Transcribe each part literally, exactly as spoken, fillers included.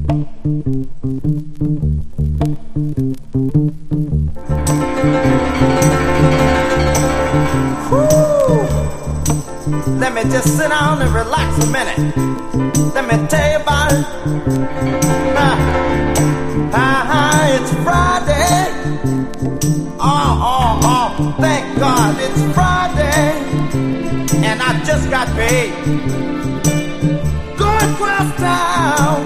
Let me just sit down and relax a minute. Let me tell you about it. Uh, uh, it's Friday. Oh, oh, oh, thank God it's Friday. And I just got paid. Going across town.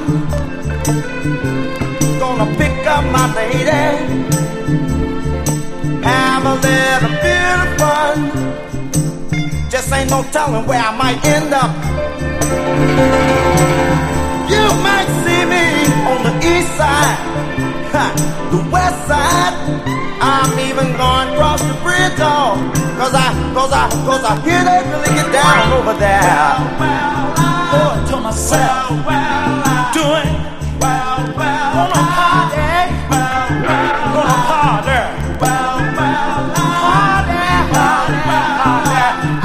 Gonna pick up my lady. Have a little bit of fun. Just ain't no telling where I might end up. You might see me on the east side, ha, the west side. I'm even going across the bridge, oh, cause I, cause I, cause I hear they really get down over there. Well, well, I owe it to myself. Well, well, I doing well, well, gonna party. Well, well, gonna party. Well, well, party, party, party.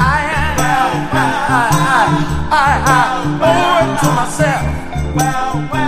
I, I, I owe it to myself. Well, well.